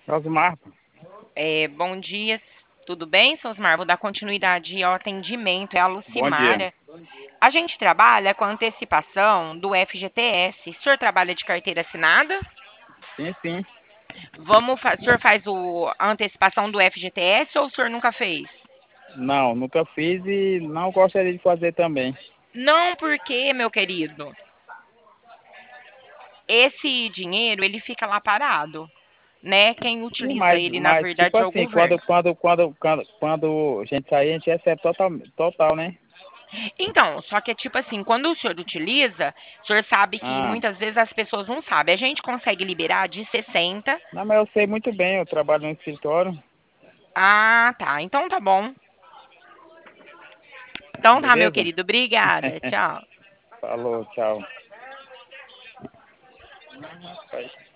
Osmar, Bom dia, tudo bem, seu Osmar? Vou dar continuidade ao atendimento, é a bom dia. Lucimara. A gente trabalha com a antecipação do FGTS. O senhor trabalha de carteira assinada? Sim, sim. O senhor faz a antecipação do FGTS ou o senhor nunca fez? Não, nunca fiz e não gostaria de fazer também. Não, porque, meu querido, esse dinheiro ele fica lá parado, né? Quem Sim, utiliza mas, ele, na mas tipo verdade, é o assim, quando, governo. quando, quando, quando, quando a gente sair, a gente recebe total, né? Então, só que é tipo assim, quando o senhor utiliza, o senhor sabe que Ah, muitas vezes as pessoas não sabem. A gente consegue liberar de 60. não, mas eu sei muito bem, eu trabalho no escritório, Ah, tá. Então tá bom. Então tá, meu beleza? querido. Obrigada. Tchau. Falou, tchau.